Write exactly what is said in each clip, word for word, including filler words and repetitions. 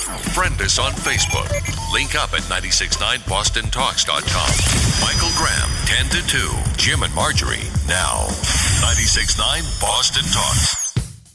Friend us on Facebook. Link up at nine six nine boston talks dot com. Michael Graham, ten to two. Jim and Marjorie, now. nine six nine Boston Talks.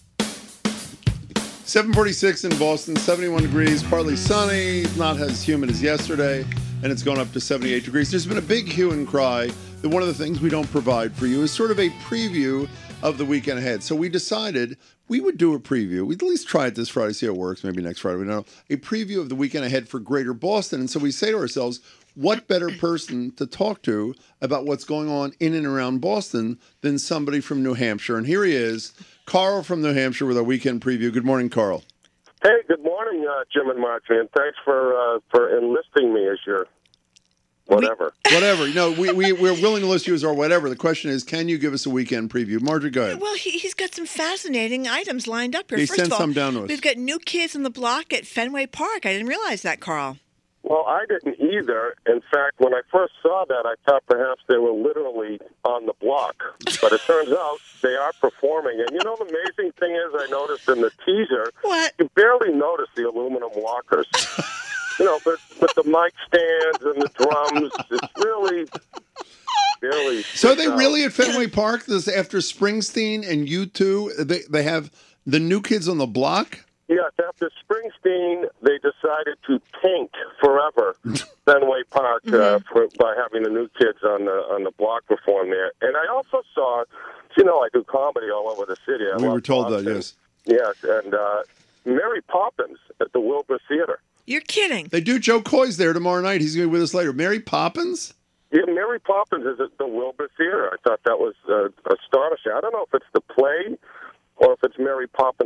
seven forty-six in Boston, seventy-one degrees, partly sunny, not as humid as yesterday, and it's gone up to seventy-eight degrees. There's been a big hue and cry that one of the things we don't provide for you is sort of a preview of the weekend ahead. So we decided we would do a preview. We'd at least try it this Friday, see how it works. Maybe next Friday, we don't know. A preview of the weekend ahead for Greater Boston. And so we say to ourselves, what better person to talk to about what's going on in and around Boston than somebody from New Hampshire? And here he is, Carl from New Hampshire with our weekend preview. Good morning, Carl. Hey, good morning, uh, Jim and Marjorie, and thanks for uh, for enlisting me as your whatever. We, whatever. No, we, we, we're willing to list you as our whatever. The question is, can you give us a weekend preview? Marjorie, go ahead. Well, he, he's got some fascinating items lined up here. He First sent of all, some down to us. We've got New Kids on the Block at Fenway Park. I didn't realize that, Carl. Well, I didn't either. In fact, when I first saw that, I thought perhaps they were literally on the block. But it turns out they are performing. And you know, the amazing thing is, I noticed in the teaser, What? you barely notice the aluminum walkers. You know, but with the mic stands and the drums, it's really, really. So are they out. really at Fenway Park this after Springsteen and U two? They they have the New Kids on the Block? Yes, after Springsteen, they decided to tank forever Fenway Park uh, for, by having the New Kids on the on the block perform there. And I also saw, you know, I do comedy all over the city. I We love were told Boston. that, yes. Yes, and uh, Mary Poppins at the Wilbur Theater. You're kidding. They do. Joe Coy's there tomorrow night. He's going to be with us later. Mary Poppins? Yeah, Mary Poppins is at the Wilbur Theater. I thought that was uh, astonishing. I don't know if it's the play or if it's Mary Poppins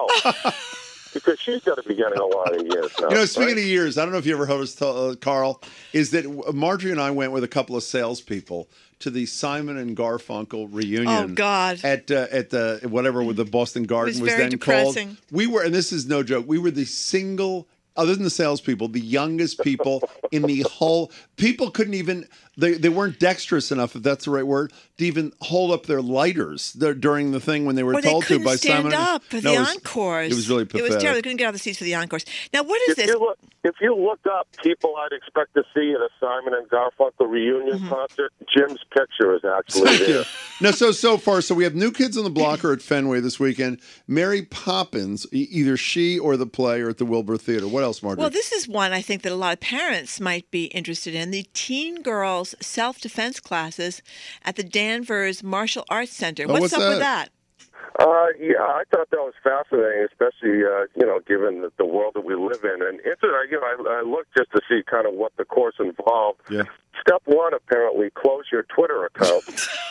herself. Because she's got to be getting a lot of years now. You know, speaking right? of years, I don't know if you ever heard us tell, uh, Carl, is that Marjorie and I went with a couple of salespeople to the Simon and Garfunkel reunion. Oh, God. At uh, at the whatever with the Boston Garden was was, very then depressing. called. We were, and this is no joke. We were the single, other than the salespeople, the youngest people in the whole. People couldn't even. They they weren't dexterous enough, if that's the right word, to even hold up their lighters there during the thing when they were Or told they couldn't to by stand Simon. up for No, the it was- encores. It was really It pathetic. was terrible. They couldn't get out of the seats for the encores. Now, what is If this? you, look, if you look up people I'd expect to see at a Simon and Garfunkel reunion Mm-hmm. concert, Jim's picture is actually there. No, so so far, so we have New Kids on the Block are at Fenway this weekend. Mary Poppins, e- either she or the play, are at the Wilbur Theater. What else, Margaret? Well, this is one I think that a lot of parents might be interested in. The Teen Girls Self-Defense classes at the Danvers Martial Arts Center. Oh, What's, what's up that? with that? Uh, yeah, I thought that was fascinating, especially, uh, you know, given the, the world that we live in. And it's, uh, you know, I, I looked just to see kind of what the course involved. Yeah. Step one, apparently, close your Twitter account.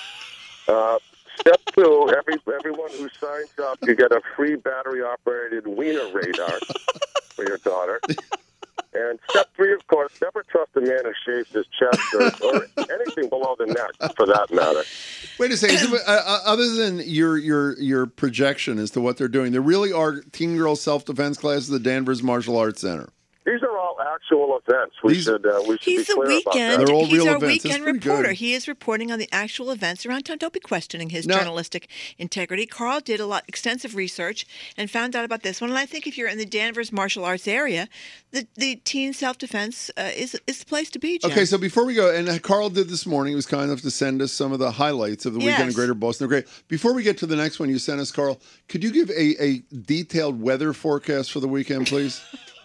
uh, step two, every everyone who signs up, you get a free battery-operated wiener radar for your daughter. And step three, of course, never trust a man who shaves his chest or, or anything below the neck, for that matter. Wait a second. So, uh, uh, other than your your your projection as to what they're doing, there really are teen girl self defense classes at the Danvers Martial Arts Center. These are all actual events. We These- should uh, we should He's be a clear about weekend. that. They're all He's real our events. That's weekend pretty reporter. good. He is reporting on the actual events around town. Don't be questioning his No. journalistic integrity. Carl did a lot extensive research and found out about this one. And I think if you're in the Danvers martial arts area, the the teen self defense uh, is is the place to be. Jim. Okay, so before we go, and uh, Carl did this morning, he was kind enough to send us some of the highlights of the weekend in Yes. Greater Boston. They're great. Before we get to the next one you sent us, Carl, could you give a, a detailed weather forecast for the weekend, please?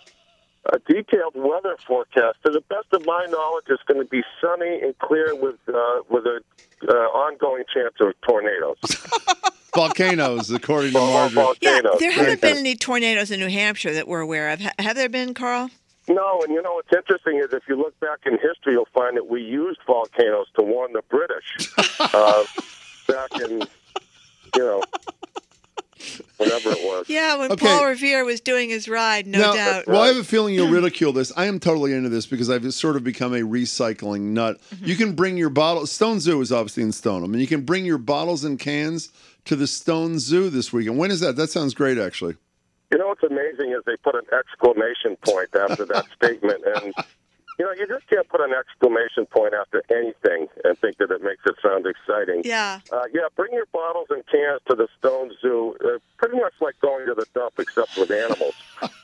A detailed weather forecast. To the best of my knowledge, it's going to be sunny and clear with uh, with a uh, ongoing chance of tornadoes. Volcanoes, according to Vol- Margaret. yeah, volcanoes. there haven't Right. been any tornadoes in New Hampshire that we're aware of. Ha- have there been, Carl? No, and you know what's interesting is if you look back in history, you'll find that we used volcanoes to warn the British uh, back in, you know, whenever it was. Yeah, when Okay. Paul Revere was doing his ride, no now, doubt. Well, I have a feeling you'll ridicule this. I am totally into this because I've sort of become a recycling nut. Mm-hmm. You can bring your bottle. Stone Zoo is obviously in Stoneham, and you can bring your bottles and cans to the Stone Zoo this weekend. When is that? That sounds great, actually. You know what's amazing is they put an exclamation point after that statement, and you know you just can't put an exclamation point after anything and think that it makes it sound exciting. Yeah. Uh, yeah, bring your bottles and cans to the Stone Zoo. Uh, pretty much like going to the dump, except with animals.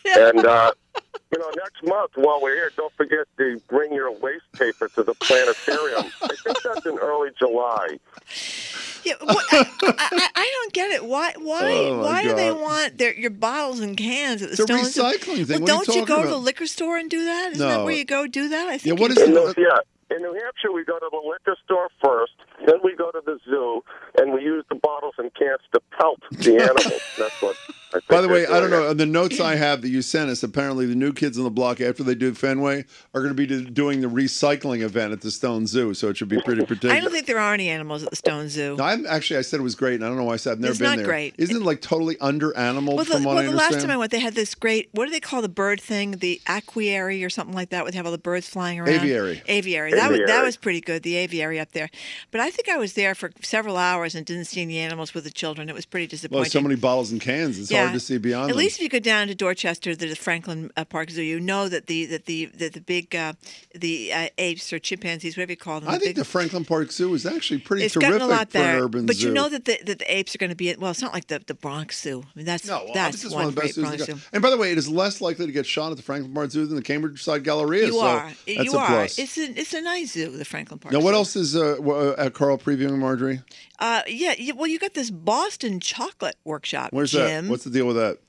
And, uh, you know, next month while we're here, don't forget to bring your waste paper to the planetarium. I think that's in early July. Yeah, what, I, I, I don't get it. Why? Why? Oh, my why do they God. want their your bottles and cans at the It's a Stone Zoo? recycling thing. Well, What are you don't you talking go to about? the liquor store and do that? Isn't that No. where you go do that? I think. Yeah, what you is In do. it? New, yeah, in New Hampshire, we go to the liquor store first, then we go to the zoo, and we use the bottles and cans to pelt the animals. That's what I think. By the way, they're I don't doing know. On the notes I have that you sent us, apparently the new kids on the block, after they do Fenway, are going to be do- doing the recycling event at the Stone Zoo. So it should be pretty particular. I don't think there are any animals at the Stone Zoo. No, I'm actually. I said it was great, and I don't know why I said I've never It's been not there. great. Isn't it like totally under animal Well, the, from what well, I the last understand? time I went, they had this great, what do they call the bird thing? The aquiary or something like that, where they have all the birds flying around. Aviary. Aviary. That was that Aviary. was pretty good. The aviary up there. But I think I was there for several hours and didn't see any animals with the children. It was pretty disappointing. Well, so many bottles and cans. It's hard to see beyond At them. least if you go down to Dorchester, to the Franklin uh, Park Zoo, you know that the that the that the big uh, the uh, apes or chimpanzees, whatever you call them. I think big, the Franklin Park Zoo is actually pretty it's terrific gotten a lot for an better. urban but zoo. you know that the that the apes are going to be. Well, it's not like the, the Bronx Zoo. I mean, that's No, well, that's this is one, one of the great best zoos. Bronx to Zoo. go. And by the way, it is less likely to get shot at the Franklin Park Zoo than the Cambridge Side Galleria. You so are. That's you a are. plus. It's a it's a nice zoo, the Franklin Park. Now, what Zoo. else is uh, w- uh, Carl previewing, Marjorie? Uh, yeah, yeah. Well, you got this Boston chocolate workshop. Where's Jim. that? What's the deal with that?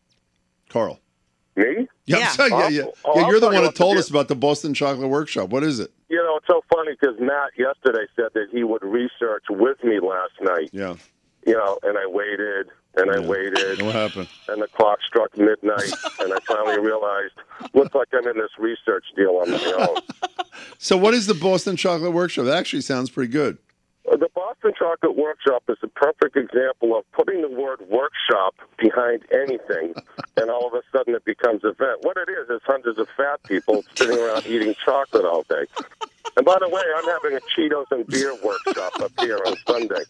Carl. Me? Yeah, Yeah. I'm sorry, yeah, yeah. I'll- oh, yeah I'll you're the tell you one that what to told do. us about the Boston Chocolate Workshop. What is it? You know, it's so funny because Matt yesterday said that he would research with me last night. Yeah. You know, and I waited and I Yeah. waited, And what happened? and the clock struck midnight, and I finally realized, looks like I'm in this research deal on my own. So, what is the Boston Chocolate Workshop? That actually sounds pretty good. Uh, The Boston Chocolate Workshop is a perfect example of putting the word workshop behind anything, and all of a sudden it becomes an event. What it is is hundreds of fat people sitting around eating chocolate all day. And by the way, I'm having a Cheetos and beer workshop up here on Sunday.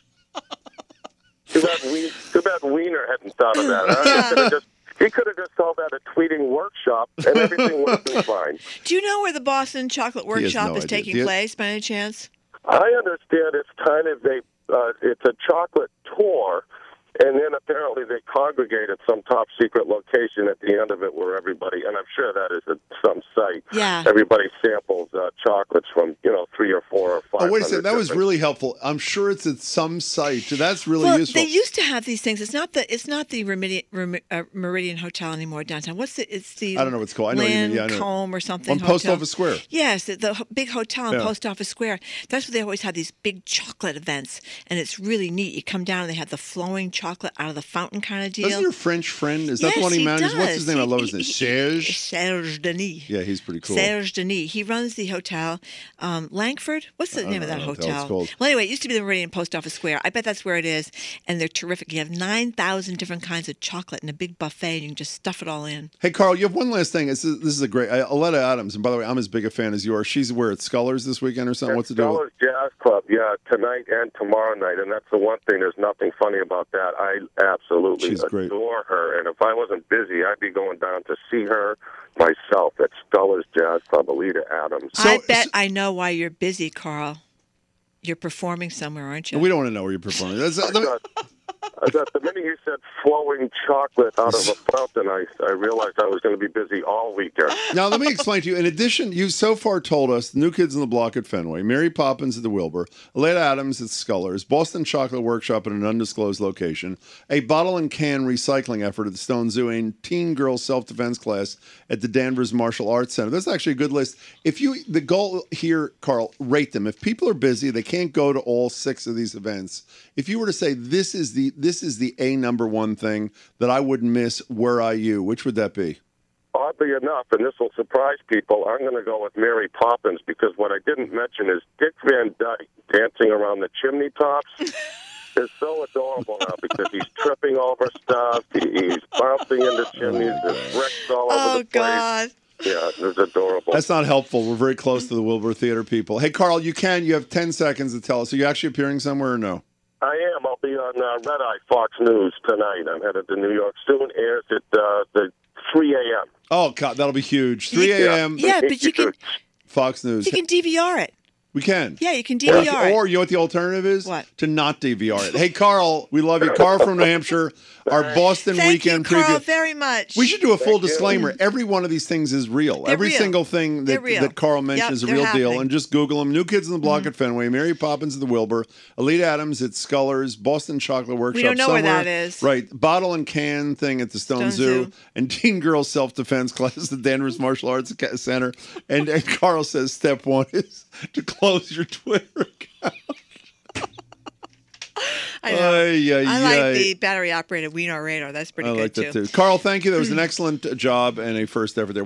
Too bad, we, too bad Wiener hadn't thought of that. Huh? He could have just, he could have just called that a tweeting workshop, and everything would have been fine. Do you know where the Boston Chocolate He has Workshop no is idea. taking Do you- place, by any chance? I understand it's kind of a uh, it's a chocolate tour, and then apparently they congregate at some top secret location at the end of it, where everybody, and I'm sure that is at some site. Yeah. Everybody samples uh, chocolates from you know three or four or five. Oh, wait a second. That was really helpful. I'm sure it's at some site. That's really Well, useful. they used to have these things. It's not the it's not the Meridian, Remi- uh, Meridian Hotel anymore downtown. What's the? It's the I don't know what it's called. I know what you mean. Yeah, I know. Lancome or something. On Post hotel. Office Square. Yes, the, the ho- big hotel on Yeah. Post Office Square. That's where they always have these big chocolate events, and it's really neat. You come down and they have the flowing chocolate out of the fountain kind of deal. Doesn't your French friend, is that yes, the one he, he manages? does. What's his name? I He- love his name. he- Serge? Serge Denis. Yeah, he's pretty cool. Serge Denis. He runs the hotel, um, Langford. What's the I name of don't that know what the hell it's hotel? called. Well, anyway, it used to be the Meridian Post Office Square. I bet that's where it is, and they're terrific. You have nine thousand different kinds of chocolate in a big buffet, and you can just stuff it all in. Hey, Carl, you have one last thing. This is, this is a great. Uh, Aletta Adams, and by the way, I'm as big a fan as you are. She's where at Scullers this weekend or something. What's the deal? Scholars Jazz Club, yeah, tonight and tomorrow night, and that's the one thing. There's nothing funny about that. I absolutely She's great. adore her, and if I wasn't busy, I'd be going down to see her myself at Scholars Jazz Club. Alita Adams. So- I bet so- I know why you're busy, Carl. You're performing somewhere, aren't you? We don't want to know where you're performing. That's, uh, let me- I thought the minute you said flowing chocolate out of a fountain, I, I realized I was going to be busy all weekend. Now, let me explain to you. In addition, you've so far told us the New Kids on the Block at Fenway, Mary Poppins at the Wilbur, Aletta Adams at Scullers, Boston Chocolate Workshop at an undisclosed location, a bottle and can recycling effort at the Stone Zoo, and teen girl self-defense class at the Danvers Martial Arts Center. That's actually a good list. If you, the goal here, Carl, rate them. If people are busy, they can't go to all six of these events. If you were to say this is the this is the A number one thing that I wouldn't miss, were I you, which would that be? Oddly enough, and this will surprise people, I'm going to go with Mary Poppins because what I didn't mention is Dick Van Dyke dancing around the chimney tops is so adorable now because he's tripping over stuff, he, he's bouncing into chimneys, there's wrecks all oh over the place. God. Yeah, it's adorable. That's not helpful. We're very close to the Wilbur Theater people. Hey, Carl, you can. You have ten seconds to tell us. Are you actually appearing somewhere or no? I am. I'll be on uh, Red Eye Fox News tonight. I'm headed to New York soon. Airs at uh, the three a.m. Oh, God, that'll be huge. three a.m. Yeah, but you can Fox News. you can D V R it. We can. Yeah, you can D V R or, it. or you know what the alternative is? What? To not D V R it. Hey, Carl, we love you. Carl from New Hampshire, our Boston Thank weekend you, Carl, preview. very much. We should do a full Thank you. disclaimer. Every one of these things is real. They're Every real. single thing They're that, real. that Carl Yep, mentions is a they're real deal. happening. And just Google them. New Kids on the Block Mhm. at Fenway, Mary Poppins at the Wilbur, Elite Adams at Scullers, Boston Chocolate Workshop. don't know where somewhere. that is. Right. Bottle and can thing at the Stone, Stone Zoo, Zoo. and Teen Girls Self-Defense class at Danvers Martial Arts Ca- Center. And, and Carl says step one is to close your Twitter account. I know. Ay, ay, I like ay. the battery operated Wiener radar. That's pretty I good like too. that too. Carl, thank you. That was an excellent job and a first effort there.